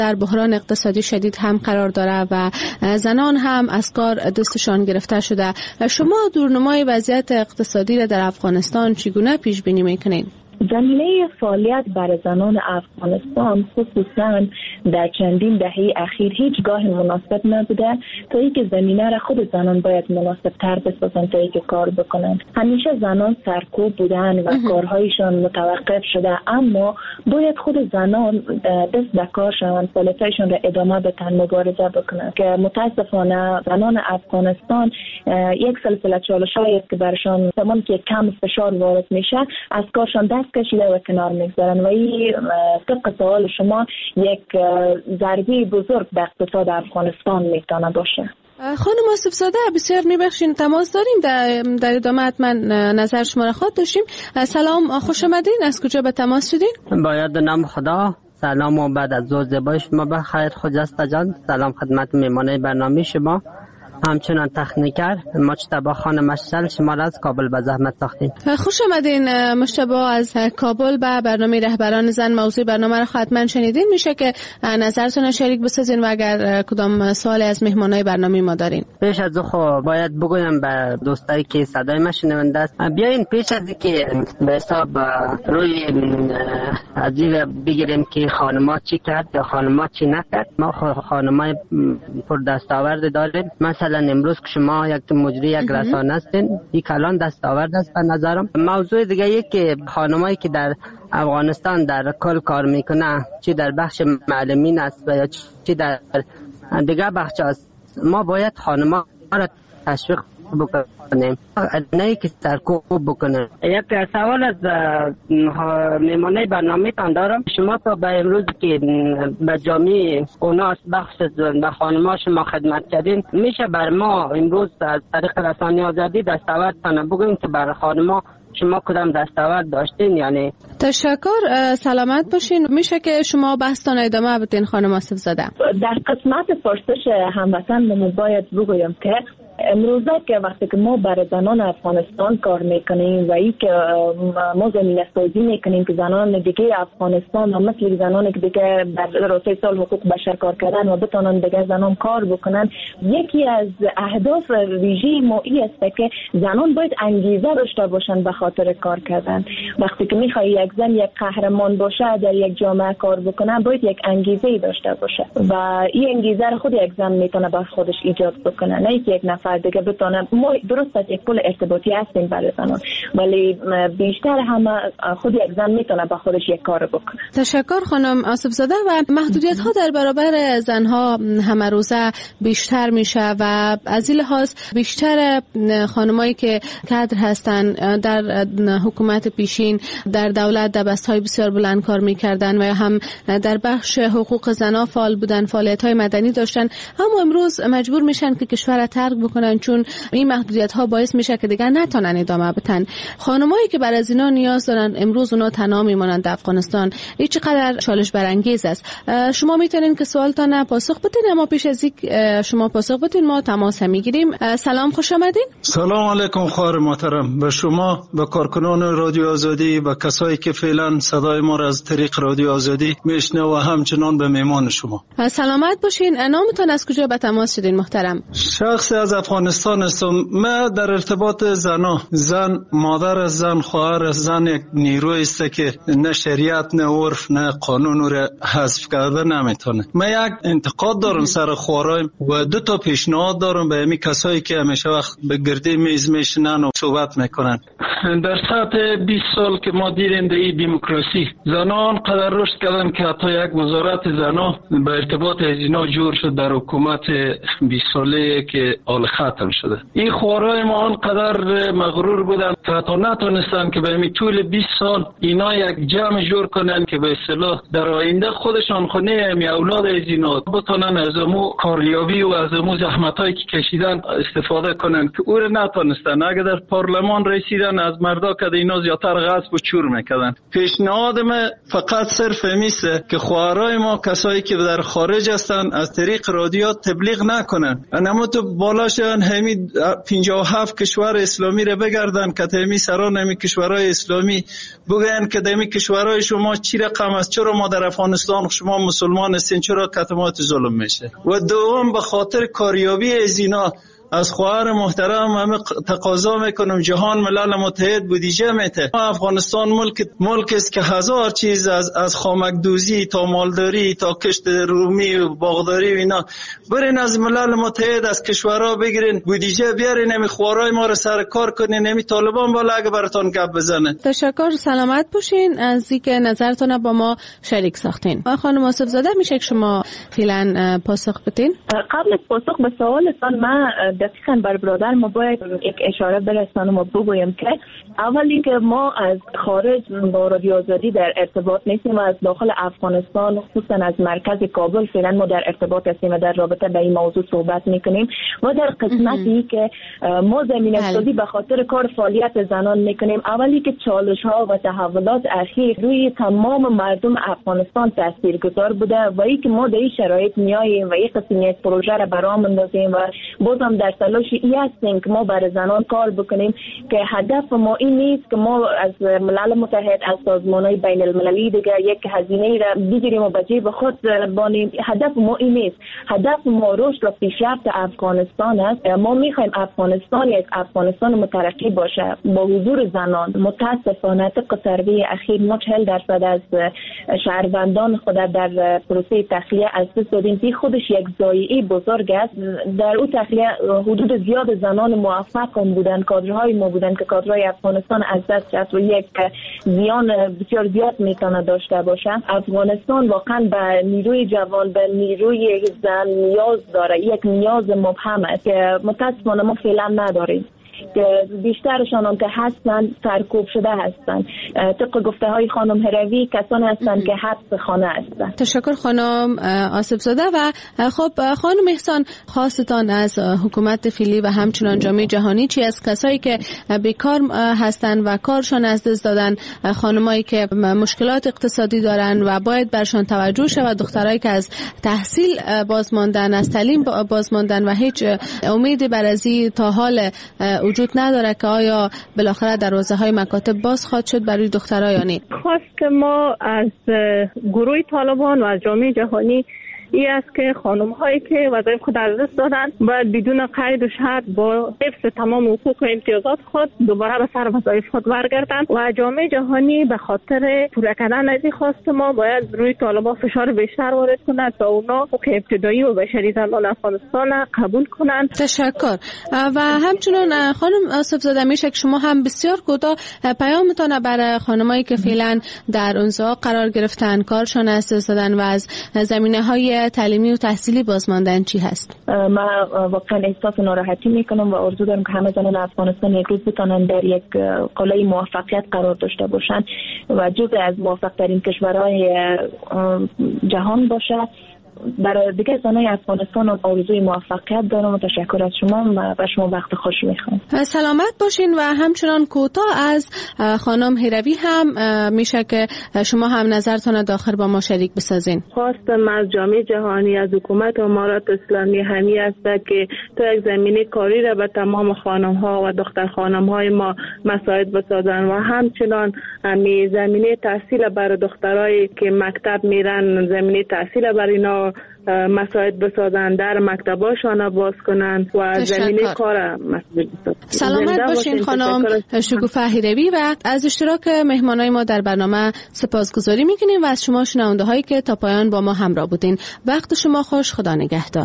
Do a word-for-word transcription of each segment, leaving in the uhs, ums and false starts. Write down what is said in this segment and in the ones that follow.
در بحران اقتصادی شدید هم قرار داره و زنان هم از کار دستشان گرفته شده. شما دورنمای وضعیت اقتصادی را در افغانستان چگونه پیش بینی میکنین؟ زمینه فعالیت برای زنان افغانستان خصوصا در چندین دهه اخیر هیچگاه مناسب نبوده تا اینکه زمینه را خود زنان باید مناسب تر بسازن تا اینکه کار بکنن. همیشه زنان سرکوب بودن و کارهایشان متوقف شده، اما باید خود زنان دست به کار شوند، فعالیتایشان را ادامه بدن، مبارزه بکنن که متاسفانه زنان افغانستان یک سلسله چالش‌هایی است که برشان زمانی که کم فشار وارد میشه از کارشان دست کشیده و کنار میگذارن و این طبق سوال شما یک ضربه بزرگ به اقتصاد افغانستان میتونه باشه. خانم آصف زاده بسیار میبخشین تماس داریم، در, در ادامه حتما نظر شما را خواهد داشتیم. سلام، خوش آمدین. از کجا به تماس شدین؟ باید نام خدا. سلام و بعد از ظهر زیبای شما بخیر خجسته جان. سلام خدمت میمانه برنامه شما، همچنان تکنیکر مجتبی خان مشعل شما را از کابل به زحمت ساختیم. خوش آمدین مجتبی از کابل به برنامه رهبران زن. موضوع برنامه را حتما شنیدین، میشه که نظرتون را شریک بسازین و اگر کدام سوال از مهمانای برنامه ما دارین. پیش از خو باید بگویم به دوستایی که صدای ما شنونده است، بیاین پیش از اینکه به حساب روی عجیب بگیریم که خانم‌ها چی کرد یا خانم‌ها چی نکرد. ما خانم‌های پر دستاورد داریم. مثلا امروز که شما یک مجری یک رسانه هستین، این کلان دستاورد است به نظرم. موضوع دیگه یک که خانمایی که در افغانستان در کل کار میکنه، چی در بخش معلمین است و یا چی در دیگه بخش است، ما باید خانم‌ها را تشویق بکنیم، نه که سرکوب بکنیم. یک سوال از میمانه برنامه تان دارم. شما تا به امروز که به جامعه اوناس بخش به خانم‌ها شما خدمت کردین، میشه بر ما امروز از طریق رسانه آزادی دستاورد تان بگوین که بر خانم‌ها شما کدام دستاورد داشتین؟ یعنی تشکر، سلامت باشین. میشه که شما بحثتان ادامه بدین خانم آصف زاده؟ در قسمت پرسش هموطن باید بگویم که امروزه که وقتی که ما برای زنان افغانستان کار میکنیم و ای که ما زمینه سازی میکنیم که زنان دیگه افغانستان و مثل زنان که دیگه در راسته سال حقوق بشر کار کردن و بتونن دیگه زنان کار بکنن، یکی از اهداف ویژه ما ای است که زنان باید انگیزه داشته باشن به خاطر کار کردن. وقتی که میخوای یک زن یک قهرمان باشه در یک جامعه کار بکنه، باید یک انگیزه داشته باشه و این انگیزه رو خود یک زن میتونه با خودش ایجاد بکنه، نه یک نفر دیگه بتونه. ما درست است یک پل ارتباطی هستیم برای زنان، ولی بیشتر همه خود یک زن میتونه با خودش یک کار بکنه. تشکر خانم آصف زاده. و محدودیت ها در برابر زنها همه روزه بیشتر میشه و از این لحاظ بیشتر خانمایی که کادر هستن در حکومت پیشین در دولت در بستهای بسیار بلند کار میکردن و هم در بخش حقوق زنها فعال بودن، فعالیت های مدنی داشتن، اما امروز مجبور میشن که کشور را ترک بکنن چون این محدودیت ها باعث میشه که دیگه نتونن ادامه بدن. خانمایی که بر از اینا نیاز دارن امروز اونا تنها میمونن در افغانستان. این چقدر چالش برانگیز است. شما میتونین که سوالتان پاسخ بدین، اما پیش از اینکه شما پاسخ بدین ما تماس میگیریم. سلام، خوش آمدین. سلام علیکم خواهر محترم، به شما، به کارکنان رادیو آزادی، به کسایی که فعلا صدای ما را از طریق رادیو آزادی میشنوه و همچنان به میمان شما. سلامت باشین. نامتون از کجا به تماس شدین محترم؟ شخص از افغانستان هستم. ما در ارتباط زنا، زن مادر از زن، خواهر از زن یک نیروی است که نه شریعت نه عرف نه قانون را حذف کرده نمیتونه. ما یک انتقاد دارم سر خوارایم و دو تا پیشنهاد دارم به همین کسایی که همیشه وقت به گردی میز میشنن و صحبت میکنن. در سطح بیست سال که ما دیدیم در این دموکراسی زنان قدر رشد کردن که حتی یک وزارت زنا به ارتباط از اینا جور شد در حکومت بیست ساله که آل ختم شده. این خوارای ما آنقدر مغرور بودن که حتی نتونستن که به همین طول بیست سال اینا یک جمع جور کنن که به اصطلاح در آینده خودشان خونه همی اولاد از اینا بتونن از امو کاریابی و از امو زحمتایی که کشیدن استفاده کنن که او را نتونستن. اگر در پارلمان رسیدن از مردا که اینا زیادتر غصب و چور میکردن. پیشنهاد ما فقط صرف میسه که خواهرای ما کسایی که در خارج هستن از طریق رادیو تبلیغ نکنن. انما تو بالاش بچه‌ان همین پنجاه و هفت کشور اسلامی را بگردن که تمی سران همین کشورهای اسلامی بگن که دمی کشورهای شما چی رقم است، چرا ما در افغانستان شما مسلمان هستین، چرا کتمات ظلم میشه. و دوم به خاطر کاریابی از اینا از خواهر محترم همه تقاضا میکنم جهان ملل متحد بودجه میته. افغانستان ملک ملک است که هزار چیز از از خامک دوزی تا مالداری تا کشت رومی و باغداری و اینا برین از ملل متحد از کشورها بگیرین بودجه بیارین، نمی خوارای ما رو سر کار کنین، نمی طالبان بالا اگه براتون گپ بزنه. تشکر، سلامت باشین از اینکه نظرتون با ما شریک ساختین. خانم آصف زاده میشه که شما فعلا پاسخ بدین؟ قبل از پاسخ به سوالتان من دقیقاً بر برادر ما باید یک اشاره برسانم و بگویم که اولی که ما از خارج با رادیو آزادی در ارتباط نیستیم و از داخل افغانستان خصوصا از مرکز کابل فعلا ما در ارتباط هستیم و در رابطه با این موضوع صحبت میکنیم و در قسمتی که ما زمینه سازی به خاطر کار فعالیت زنان میکنیم. اولی که چالش ها و تحولات اخیر روی تمام مردم افغانستان تاثیرگذار بوده و ای که ما در این شرایط میاییم و یک قسمی از پروژه را برام اندازیم و بازم در تلاش ای هستیم که ما برای زنان کار بکنیم که هدف ما این نیست که ما از ملل متحد از سازمان‌های بین المللی دیگه یک هزینه را بگیریم و به جیب خود بانیم. هدف ما این نیست. هدف ما رشد و پیشرفت افغانستان است. ما میخوایم افغانستان یک افغانستان مترقی باشه با حضور زنان. متاسفانه طبق سروی اخیر ما چهل درصد از شهروندان خود در پروسه تخلیه از دست دادیم. این خودش یک ضایعه بزرگ است. در اون تخلیه حدود زیاد زنان موفق هم بودن، کادرهای ما بودن که کادرهای افغانستان از دست رفت و یک زیان بسیار زیاد میتونه داشته باشه. افغانستان واقعا به نیروی جوان، به نیروی زن نیاز داره. یک نیاز مبهم است که متاسفانه ما فعلا نداریم. بیشترشان هم که هستن سرکوب شده هستن. طبق گفته های خانم هروی کسان هستن که حبس خانه هستن. تشکر خانم آصف زاده. و خب خانم احسان، خواستان از حکومت فعلی و همچنان جامعه جهانی چی از کسایی که بیکار هستن و کارشان از دست دادن، خانمایی که مشکلات اقتصادی دارن و باید برشان توجه شود، دخترایی که از تحصیل بازماندن، از تعلیم بازماندن و هیچ امیدی بر ازی تا حال وجود نداره که آیا بالاخره دروازه های مکاتب باز خواهد شد برای دخترها یا نه؟ خواست ما از گروه طالبان و از جامعه جهانی این است که خانم هایی که وظایف خود از دست دادن باید بدون قید و شرط با حفظ تمام حقوق و امتیازات خود دوباره به سر وظایف خود برگردند و جامعه جهانی به خاطر پورا کردن از این خواست ما باید روی طالبان فشار بیشتر وارد کند تا اونا حقوق ابتدایی و بشری زنان افغانستان قبول کنند. تشکر. و همچنان خانم آصف زاده میشه که شما هم بسیار کوتاه پیامتون برای خانمایی که فعلا در اونجا قرار گرفتن، کارشان از دست دادن و از زمینه‌های تعلیمی و تحصیلی بازماندن چی هست؟ من واقعا احساس ناراحتی میکنم و آرزو دارم که همه زنان افغانستان یک روز بتونن در یک قله موفقیت قرار داشته باشن و جزء از موفق ترین کشورهای جهان باشه. برای دیگه زنای افغانستان آرزوی موفقیت دارم و تشکر از شما و شما وقت خوش میخوام. سلامت باشین. و همچنان کوتاه از خانم هروی هم میشه که شما هم نظرتون داخل با ما شریک بسازین. خواستم از جامعه جهانی، از حکومت امارات اسلامی همی است که تا یک زمینه کاری را به تمام خانم ها و دختر خانم های ما مساعد بسازن و همچنان همی زمینه تحصیل برای دخترایی که مکتب میرن، زمینه تحصیل برای اینا مساعد بسازن، در مکتباشان باز کنن و زمینه کار مساعد بسازن. سلامت باشین خانم شکوفه هروی. و از اشتراک مهمانای ما در برنامه سپاسگزاری میکنیم و از شما شنونده هایی که تا پایان با ما همراه بودین. وقت شما خوش. خدا نگهدار.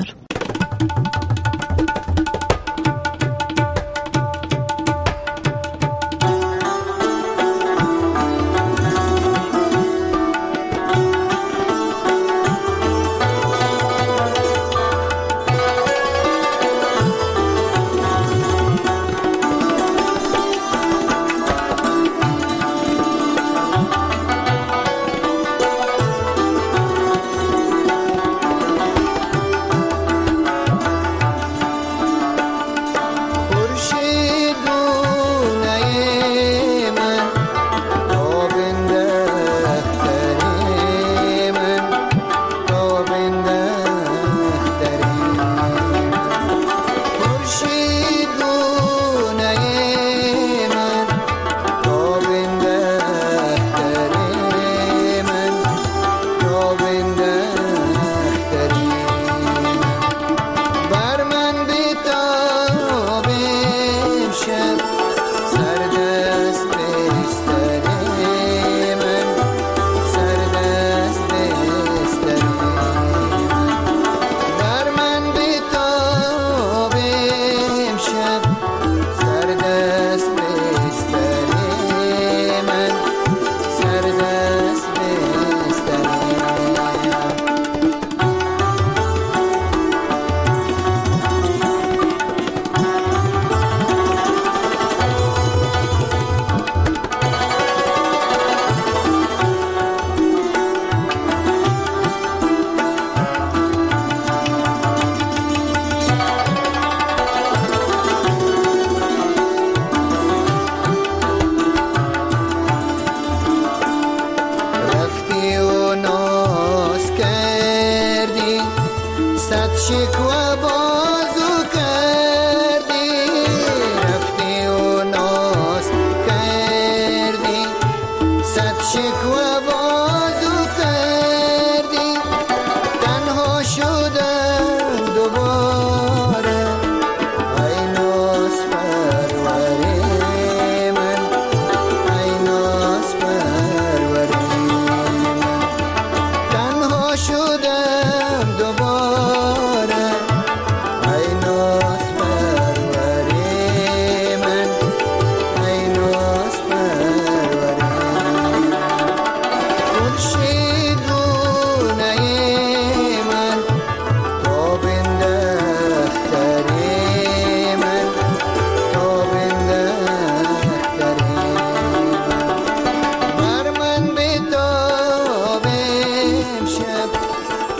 صد شکوه باز